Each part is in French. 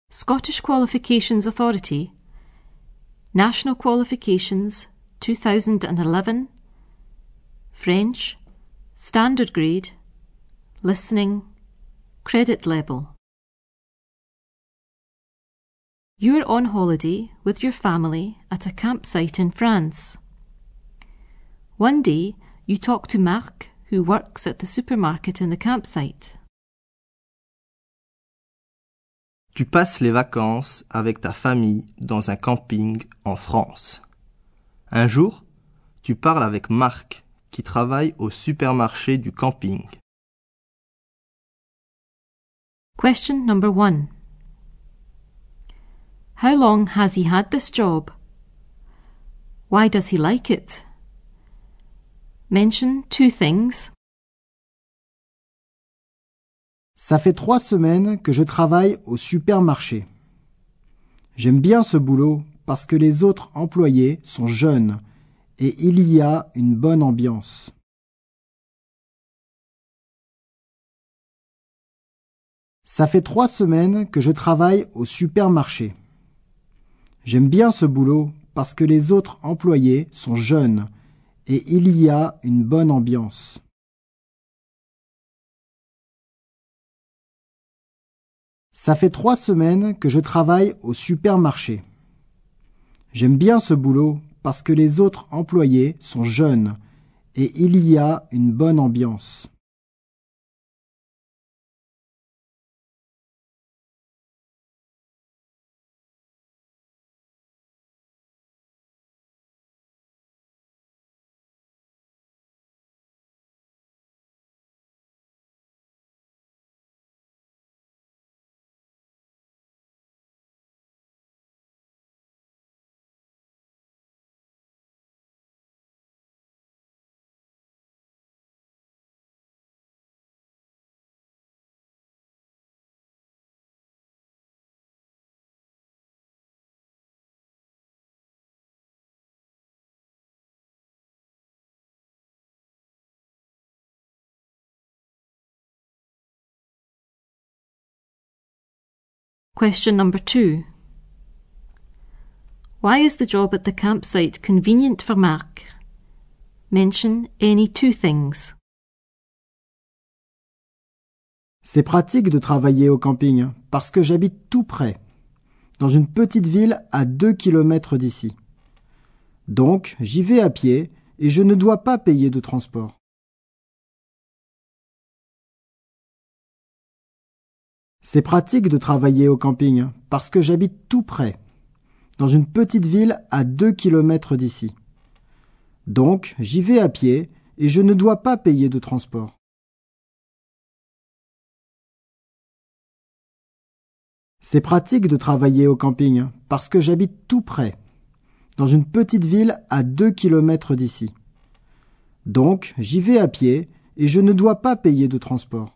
Scottish Qualifications Authority, National Qualifications 2011, French, Standard Grade, Listening, Credit Level. You are on holiday with your family at a campsite in France. One day, you talk to Marc, who works at the supermarket in the campsite. Tu passes les vacances avec ta famille dans un camping en France. Un jour, tu parles avec Marc, qui travaille au supermarché du camping. Question number 1. How long has he had this job? Why does he like it? Mention 2 things. Ça fait 3 semaines que je travaille au supermarché. J'aime bien ce boulot parce que les autres employés sont jeunes et il y a une bonne ambiance. Ça fait 3 semaines que je travaille au supermarché. J'aime bien ce boulot parce que les autres employés sont jeunes et il y a une bonne ambiance. Ça fait 3 semaines que je travaille au supermarché. J'aime bien ce boulot parce que les autres employés sont jeunes et il y a une bonne ambiance. Question number 2. Why is the job at the campsite convenient for Marc? Mention any 2 things. C'est pratique de travailler au camping parce que j'habite tout près, dans une petite ville à 2 kilomètres d'ici. Donc, j'y vais à pied et je ne dois pas payer de transport. C'est pratique de travailler au camping parce que j'habite tout près, dans une petite ville à 2 kilomètres d'ici. Donc, j'y vais à pied et je ne dois pas payer de transport. C'est pratique de travailler au camping parce que j'habite tout près, dans une petite ville à 2 kilomètres d'ici. Donc, j'y vais à pied et je ne dois pas payer de transport.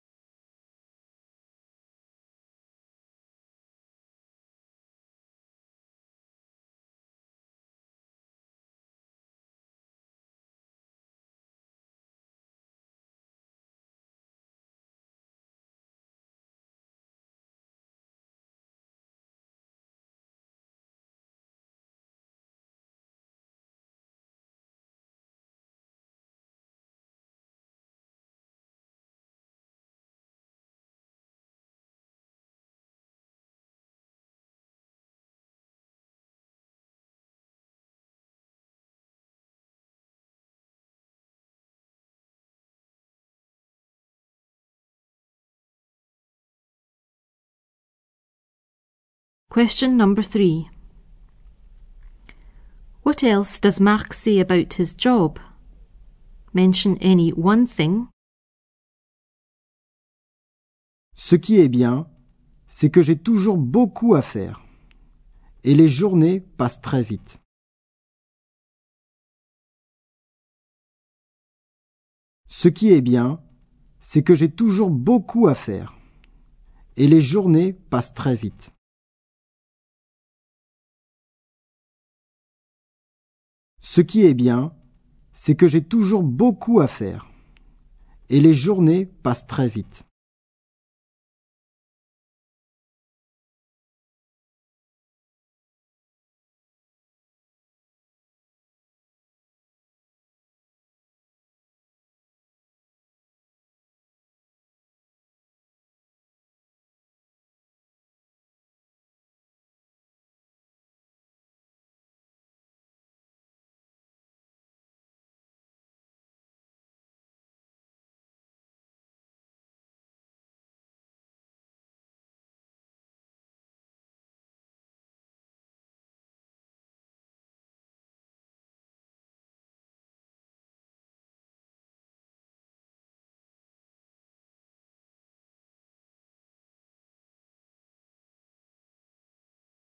Question number 3. What else does Marc say about his job? Mention any 1 thing. Ce qui est bien, c'est que j'ai toujours beaucoup à faire. Et les journées passent très vite. Ce qui est bien, c'est que j'ai toujours beaucoup à faire. Et les journées passent très vite. Ce qui est bien, c'est que j'ai toujours beaucoup à faire. Et les journées passent très vite.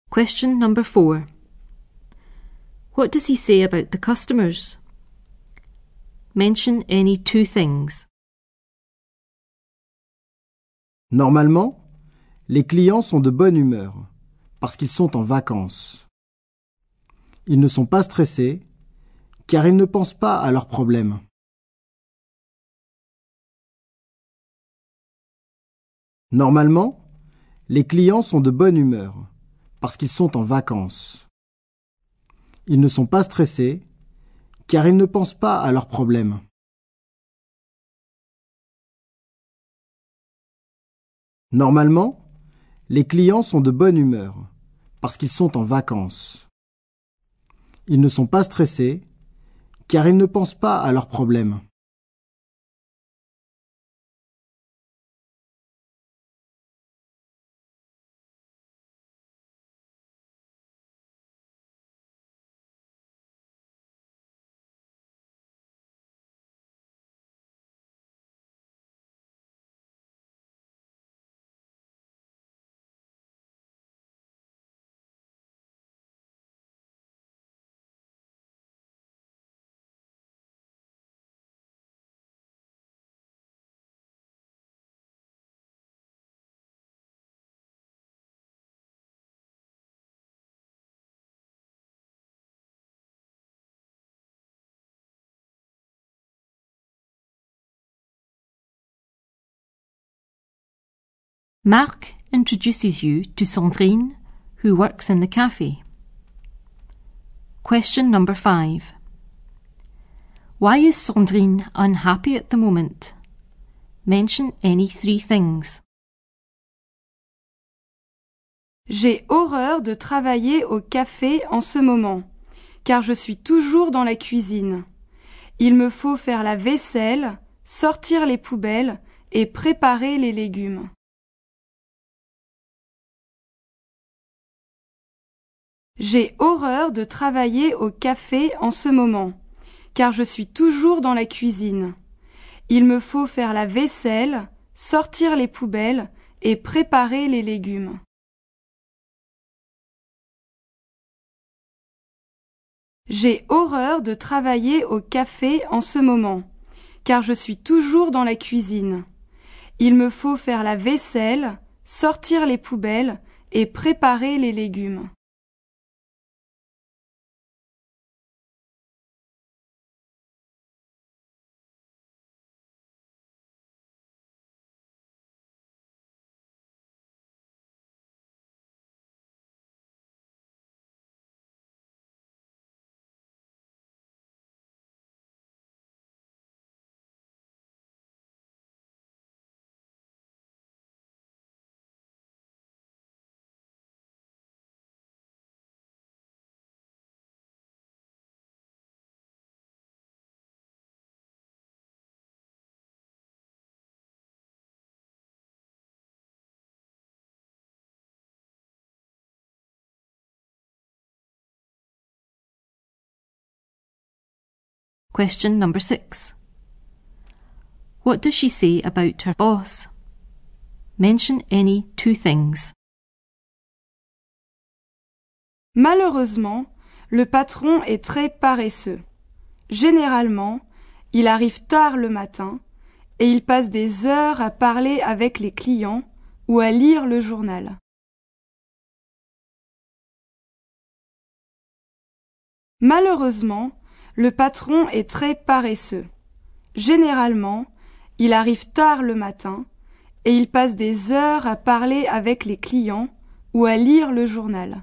Question number 4. What does he say about the customers? Mention any 2 things. Normalement, les clients sont de bonne humeur parce qu'ils sont en vacances. Ils ne sont pas stressés car ils ne pensent pas à leurs problèmes. Normalement, les clients sont de bonne humeur parce qu'ils sont en vacances. Ils ne sont pas stressés car ils ne pensent pas à leurs problèmes. Normalement, les clients sont de bonne humeur parce qu'ils sont en vacances. Ils ne sont pas stressés car ils ne pensent pas à leurs problèmes. Marc introduces you to Sandrine, who works in the cafe. Question number 5. Why is Sandrine unhappy at the moment? Mention any 3 things. J'ai horreur de travailler au café en ce moment, car je suis toujours dans la cuisine. Il me faut faire la vaisselle, sortir les poubelles et préparer les légumes. J'ai horreur de travailler au café en ce moment, car je suis toujours dans la cuisine. Il me faut faire la vaisselle, sortir les poubelles et préparer les légumes. J'ai horreur de travailler au café en ce moment, car je suis toujours dans la cuisine. Il me faut faire la vaisselle, sortir les poubelles et préparer les légumes. Question number 6. What does she say about her boss? Mention any 2 things. Malheureusement, le patron est très paresseux. Généralement, il arrive tard le matin et il passe des heures à parler avec les clients ou à lire le journal. Malheureusement, le patron est très paresseux. Généralement, il arrive tard le matin et il passe des heures à parler avec les clients ou à lire le journal.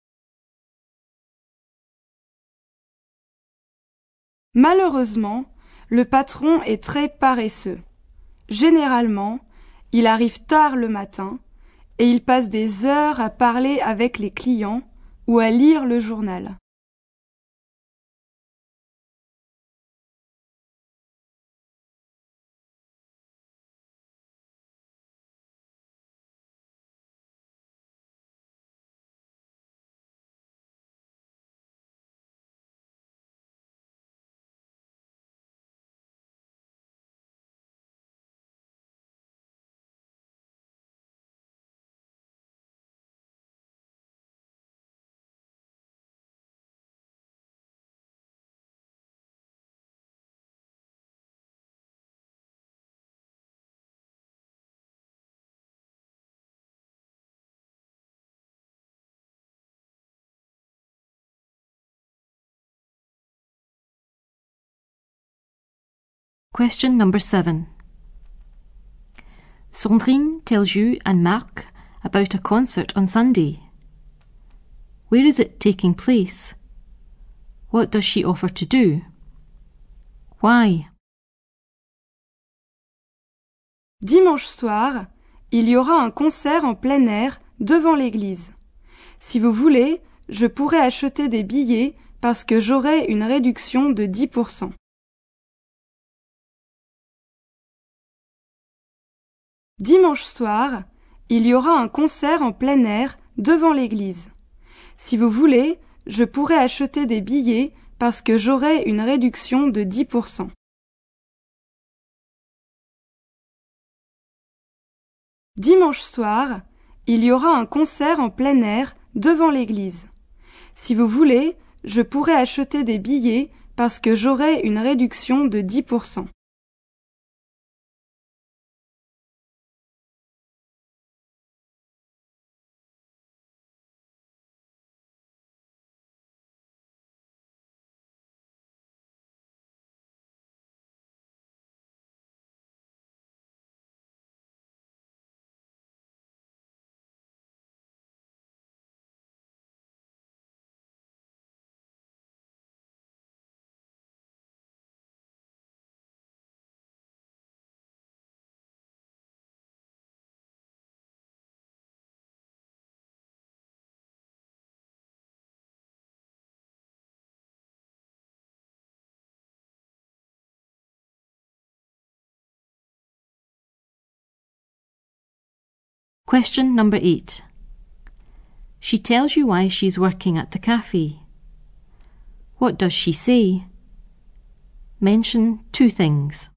Malheureusement, le patron est très paresseux. Généralement, il arrive tard le matin et il passe des heures à parler avec les clients ou à lire le journal. Question number 7. Sandrine tells you and Marc about a concert on Sunday. Where is it taking place? What does she offer to do? Why? Dimanche soir, il y aura un concert en plein air devant l'église. Si vous voulez, je pourrais acheter des billets parce que j'aurai une réduction de 10%. Dimanche soir, il y aura un concert en plein air devant l'église. Si vous voulez, je pourrais acheter des billets parce que j'aurai une réduction de 10%. Dimanche soir, il y aura un concert en plein air devant l'église. Si vous voulez, je pourrais acheter des billets parce que j'aurai une réduction de 10%. Question number 8. She tells you why she's working at the cafe. What does she say? Mention 2 things.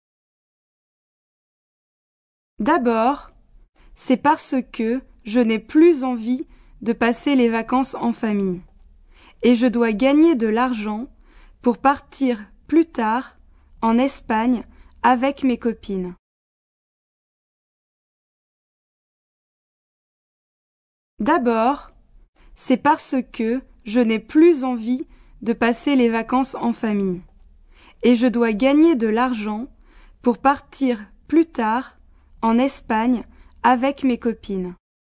D'abord, c'est parce que je n'ai plus envie de passer les vacances en famille et je dois gagner de l'argent pour partir plus tard en Espagne avec mes copines. D'abord, c'est parce que je n'ai plus envie de passer les vacances en famille et je dois gagner de l'argent pour partir plus tard en Espagne avec mes copines.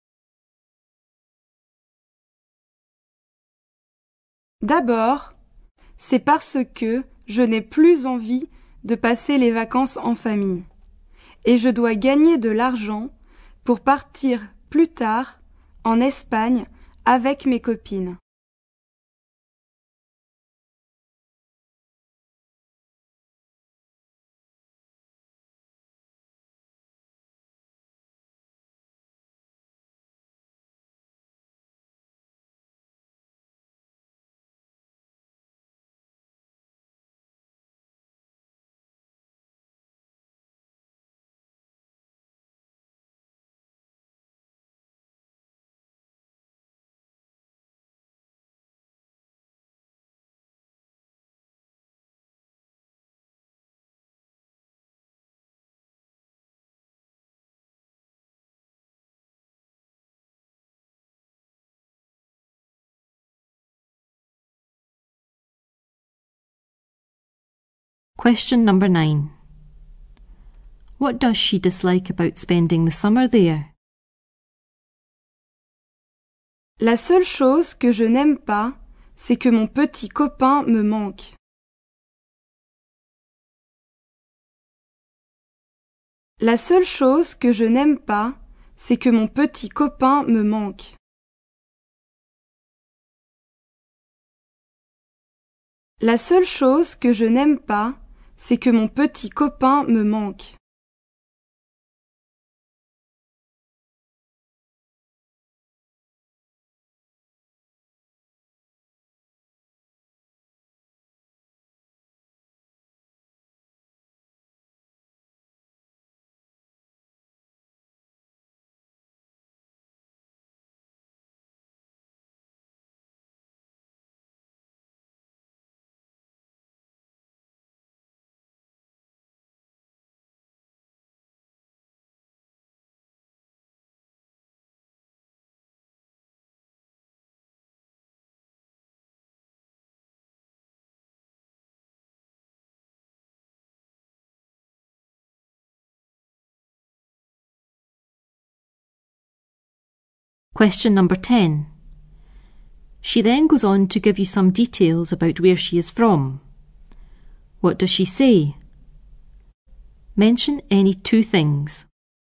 D'abord, c'est parce que je n'ai plus envie de passer les vacances en famille et je dois gagner de l'argent pour partir plus tard en Espagne avec mes copines. Question number 9. What does she dislike about spending the summer there? La seule chose que je n'aime pas, c'est que mon petit copain me manque. La seule chose que je n'aime pas, c'est que mon petit copain me manque. La seule chose que je n'aime pas, c'est que mon petit copain me manque. Question number 10. She then goes on to give you some details about where she is from. What does she say? Mention any two things.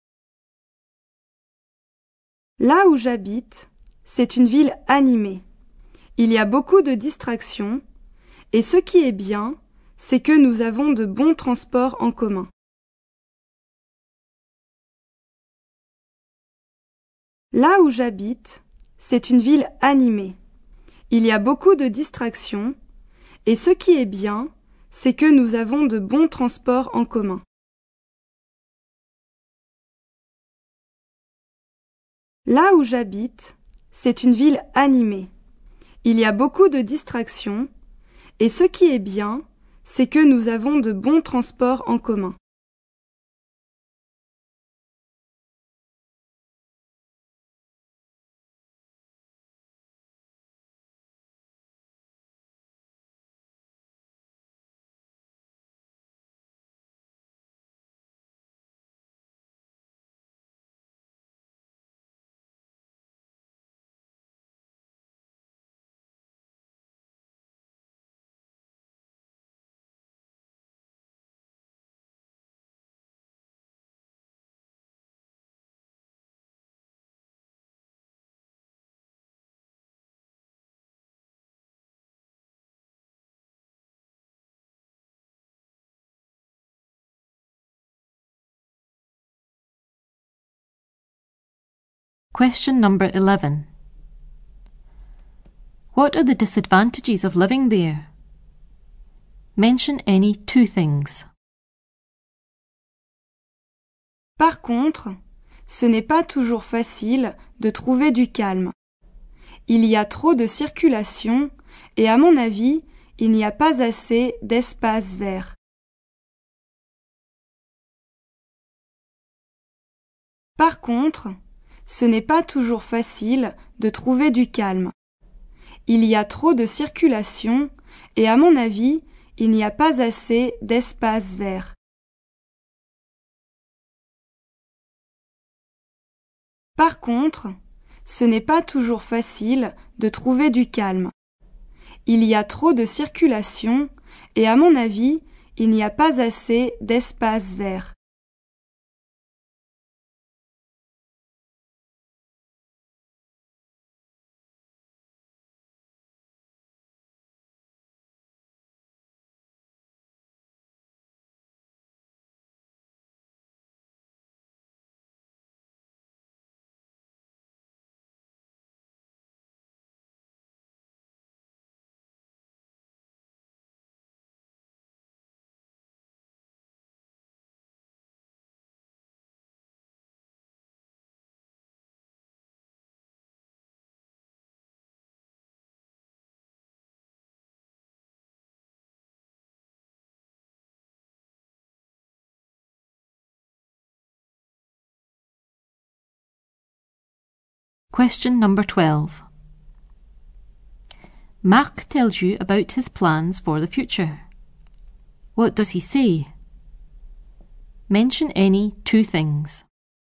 Là où j'habite, c'est une ville animée. Il y a beaucoup de distractions, et ce qui est bien, c'est que nous avons de bons transports en commun. Là où j'habite, c'est une ville animée. Il y a beaucoup de distractions, et ce qui est bien, c'est que nous avons de bons transports en commun. Là où j'habite, c'est une ville animée. Il y a beaucoup de distractions, et ce qui est bien, c'est que nous avons de bons transports en commun. Question number 11. What are the disadvantages of living there? Mention any two things. Par contre, ce n'est pas toujours facile de trouver du calme. Il y a trop de circulation et à mon avis, il n'y a pas assez d'espace vert. Par contre, ce n'est pas toujours facile de trouver du calme. Il y a trop de circulation et à mon avis, il n'y a pas assez d'espace vert. Par contre, ce n'est pas toujours facile de trouver du calme. Il y a trop de circulation et à mon avis, il n'y a pas assez d'espace vert. Question number 12. Mark tells you about his plans for the future. What does he say? Mention any two things.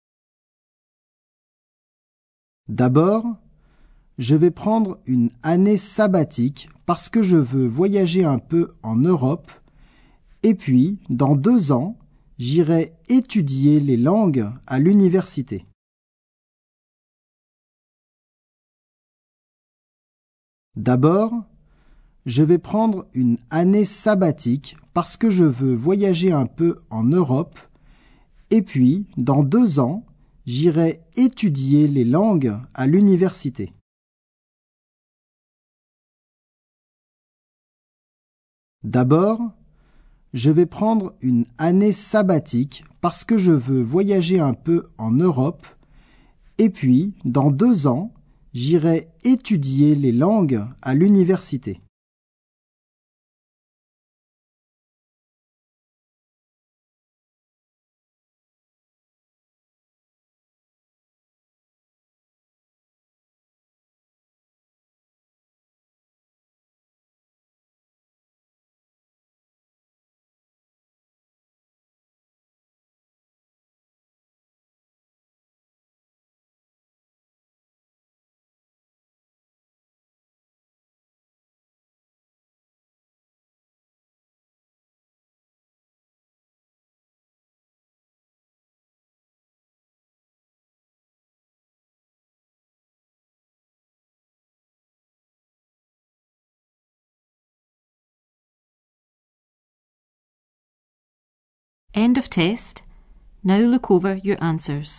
D'abord, je vais prendre une année sabbatique parce que je veux voyager un peu en Europe et puis, dans 2 ans, j'irai étudier les langues à l'université. D'abord, je vais prendre une année sabbatique parce que je veux voyager un peu en Europe et puis, dans 2 ans, j'irai étudier les langues à l'université. D'abord, je vais prendre une année sabbatique parce que je veux voyager un peu en Europe et puis, dans 2 ans, j'irai étudier les langues à l'université. End of test. Now look over your answers.